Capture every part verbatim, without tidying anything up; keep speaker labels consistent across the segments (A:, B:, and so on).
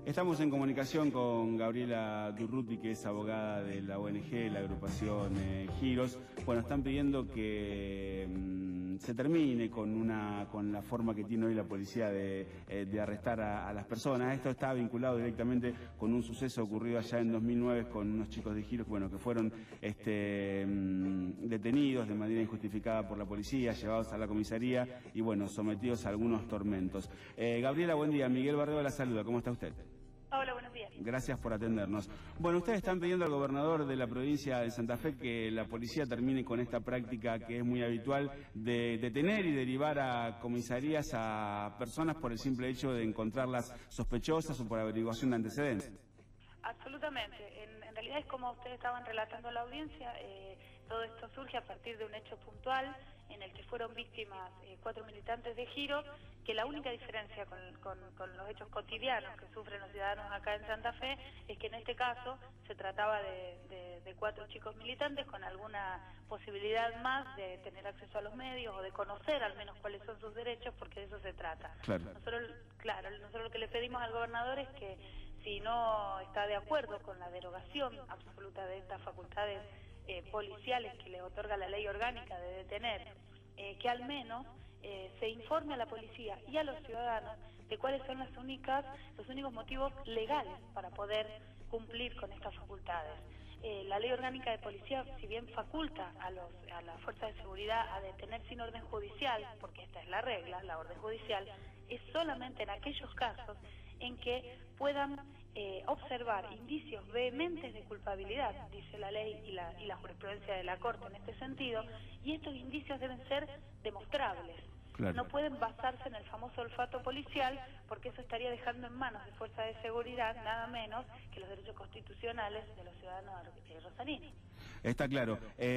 A: Estamos en comunicación con Gabriela Durruti, que es abogada de la O N G, la agrupación eh, Giros. Bueno, están pidiendo que mmm, se termine con una con la forma que tiene hoy la policía de, eh, de arrestar a, a las personas. Esto está vinculado directamente con un suceso ocurrido allá en dos mil nueve con unos chicos de Giros, bueno, que fueron este, mmm, detenidos de manera injustificada por la policía, llevados a la comisaría y, bueno, sometidos a algunos tormentos. Eh, Gabriela, buen día. Miguel Bardeo la saluda. ¿Cómo está usted?
B: Hola, buenos días.
A: Gracias por atendernos. Bueno, ustedes están pidiendo al gobernador de la provincia de Santa Fe que la policía termine con esta práctica que es muy habitual de detener y derivar a comisarías a personas por el simple hecho de encontrarlas sospechosas o por averiguación de antecedentes.
B: Absolutamente. En, en realidad es como ustedes estaban relatando a la audiencia, eh, todo esto surge a partir de un hecho puntual en el que fueron víctimas eh, cuatro militantes de Giros, que la única diferencia con, con, con los hechos cotidianos que sufren los ciudadanos acá en Santa Fe es que en este caso se trataba de, de, de cuatro chicos militantes con alguna posibilidad más de tener acceso a los medios o de conocer al menos cuáles son sus derechos, porque de eso se trata.
A: Claro.
B: Nosotros, claro, nosotros lo que le pedimos al gobernador es que si no está de acuerdo con la derogación absoluta de estas facultades eh, policiales que le otorga la ley orgánica de detener, eh, que al menos eh, se informe a la policía y a los ciudadanos de cuáles son las únicas, los únicos motivos legales para poder cumplir con estas facultades. Eh, la ley orgánica de policía, si bien faculta a, los, a las fuerzas de seguridad a detener sin orden judicial, porque esta es la regla, la orden judicial, es solamente en aquellos casos en que puedan eh, observar indicios vehementes de culpabilidad, dice la ley y la, y la jurisprudencia de la Corte en este sentido, y estos indicios deben ser demostrables. Claro. No pueden basarse en el famoso olfato policial, porque eso estaría dejando en manos de fuerzas de seguridad nada menos que los derechos constitucionales de los ciudadanos rosarinos.
A: Está claro.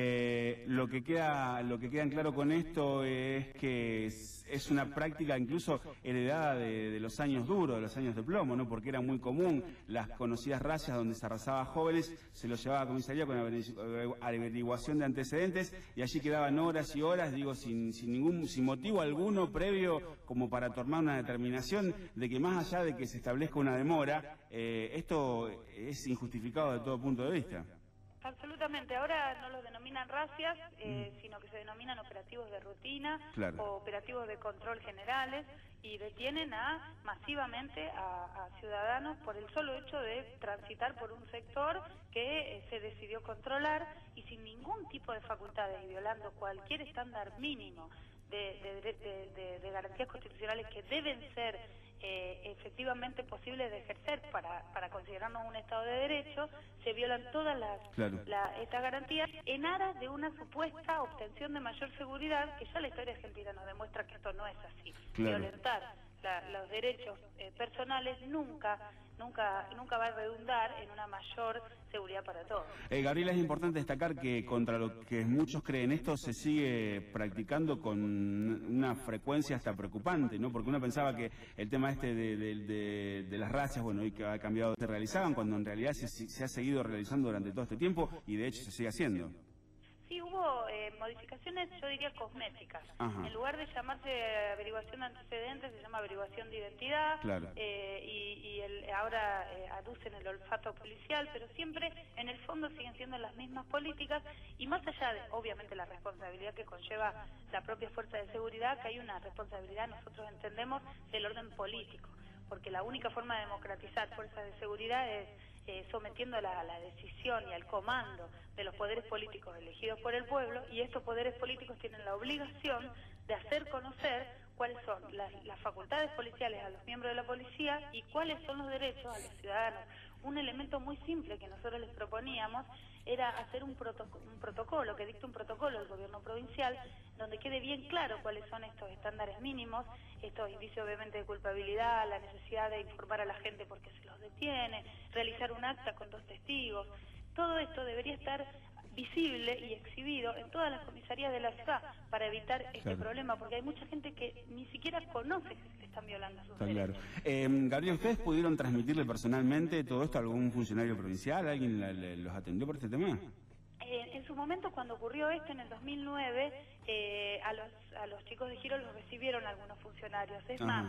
A: Eh, lo que queda, lo que queda en claro con esto es que es, es una práctica incluso heredada de, de los años duros, de los años de plomo, ¿no? Porque era muy común las conocidas razzias donde se arrasaba a jóvenes, se los llevaba a comisaría con averiguación de antecedentes y allí quedaban horas y horas, digo, sin, sin ningún, sin motivo alguno previo como para tomar una determinación de que más allá de que se establezca una demora, eh, esto es injustificado de todo punto de vista.
B: Absolutamente, ahora no los denominan razzias, eh, mm. sino que se denominan operativos de rutina, claro, o operativos de control generales, y detienen a masivamente a, a ciudadanos por el solo hecho de transitar por un sector que eh, se decidió controlar y sin ningún tipo de facultades y violando cualquier estándar mínimo de, de, de, de, de garantías constitucionales que deben ser Eh, efectivamente posibles de ejercer para, para considerarnos un Estado de Derecho, se violan todas las
A: claro.
B: la, estas garantías en aras de una supuesta obtención de mayor seguridad, que ya la historia argentina nos demuestra que esto no es así.
A: Claro.
B: Violentar la, los derechos eh, personales nunca nunca nunca va a redundar en una mayor seguridad para todos.
A: Eh, Gabriela, es importante destacar que contra lo que muchos creen esto se sigue practicando con una frecuencia hasta preocupante, ¿no? Porque uno pensaba que el tema este de, de, de, de las razzias, bueno, y que ha cambiado, se realizaban cuando en realidad se, se ha seguido realizando durante todo este tiempo y de hecho se sigue haciendo.
B: Sí, hubo eh, modificaciones, yo diría cosméticas. Ajá. En lugar de llamarse averiguación de antecedentes, se llama averiguación de identidad.
A: Claro.
B: eh, y, y el, ahora eh, aducen el olfato policial, pero siempre en el fondo siguen siendo las mismas políticas, y más allá de, obviamente, la responsabilidad que conlleva la propia fuerza de seguridad, que hay una responsabilidad, nosotros entendemos, del orden político, porque la única forma de democratizar fuerzas de seguridad es Eh, sometiendo a la, a la decisión y al comando de los poderes políticos elegidos por el pueblo, y estos poderes políticos tienen la obligación de hacer conocer cuáles son las, las facultades policiales a los miembros de la policía y cuáles son los derechos a los ciudadanos. Un elemento muy simple que nosotros les proponíamos era hacer un, proto un protocolo, que dicte un protocolo del gobierno provincial, donde quede bien claro cuáles son estos estándares mínimos, estos indicios obviamente de culpabilidad, la necesidad de informar a la gente porque se los detiene, realizar un acta con dos testigos. Todo esto debería estar visible y exhibido en todas las comisarías de la ciudad para evitar este claro. problema, porque hay mucha gente que ni siquiera conoce que se le están violando sus
A: Está
B: derechos.
A: Claro. Eh, Gabriel, ¿ustedes pudieron transmitirle personalmente todo esto a algún funcionario provincial? ¿Alguien la, la, los atendió por este tema?
B: Eh, en su momento, cuando ocurrió esto en el dos mil nueve, eh, a los a los chicos de Giros los recibieron algunos funcionarios. Es Ajá. más,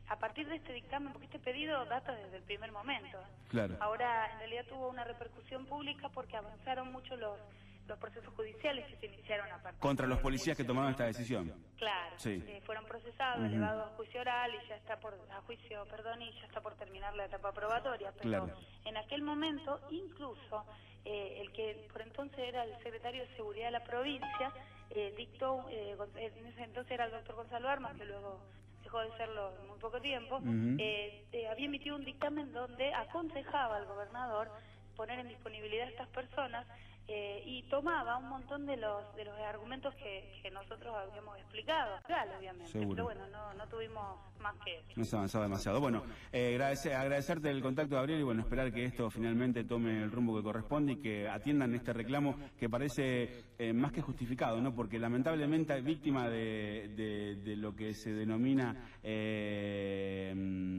B: a partir de este dictamen, porque este pedido data desde el primer momento.
A: Claro.
B: Ahora, en realidad tuvo una repercusión pública porque avanzaron mucho los los procesos judiciales que se iniciaron a partir
A: Contra
B: de
A: los
B: este
A: policías que tomaron esta decisión.
B: Claro,
A: Sí.
B: eh, fueron procesados,
A: Uh-huh.
B: elevados a juicio oral y ya está por, a juicio, perdón, y ya está por terminar la etapa probatoria, pero
A: Claro.
B: en aquel momento, incluso, eh, el que por entonces era el secretario de Seguridad de la provincia, eh, dictó, eh, en ese entonces era el doctor Gonzalo Armas, que luego dejó de serlo en muy poco tiempo,
A: Uh-huh.
B: eh, eh, había emitido un dictamen donde aconsejaba al gobernador poner en disponibilidad a estas personas. Eh, y tomaba un montón de los de los argumentos que, que nosotros habíamos explicado, legal, obviamente.
A: Seguro.
B: Pero bueno, no, no tuvimos más que eso.
A: No se ha avanzado demasiado. Bueno, eh, agradecer, agradecerte el contacto, Gabriel, y bueno, esperar que esto finalmente tome el rumbo que corresponde y que atiendan este reclamo que parece eh, más que justificado, ¿no? Porque lamentablemente víctima de, de, de lo que se denomina eh,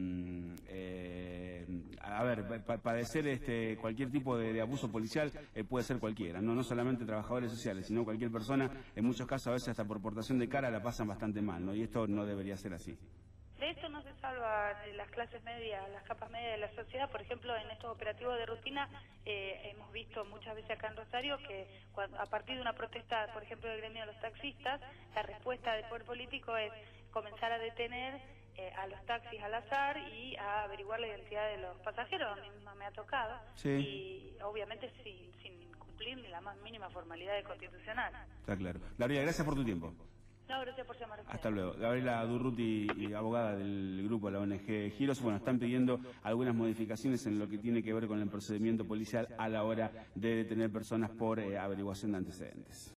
A: eh, a ver, pa padecer este cualquier tipo de, de abuso policial eh, puede ser cualquiera, ¿no? No solamente trabajadores sociales, sino cualquier persona, en muchos casos a veces hasta por portación de cara la pasan bastante mal, ¿no? Y esto no debería ser así.
B: De esto no se salvan las clases medias, las capas medias de la sociedad. Por ejemplo, en estos operativos de rutina eh, hemos visto muchas veces acá en Rosario que cuando, a partir de una protesta, por ejemplo, del gremio de los taxistas, la respuesta del poder político es comenzar a detener eh, a los taxis al azar y a averiguar la identidad de los pasajeros. A mí misma me ha tocado.
A: Sí.
B: Y obviamente sin, sin cumplir ni la más mínima formalidad constitucional.
A: Está claro. Gabriela, gracias por tu tiempo.
B: No, gracias por llamar.
A: Hasta luego. Gabriela Durruti, abogada del grupo de la O N G Giros, bueno, están pidiendo algunas modificaciones en lo que tiene que ver con el procedimiento policial a la hora de detener personas por eh, averiguación de antecedentes.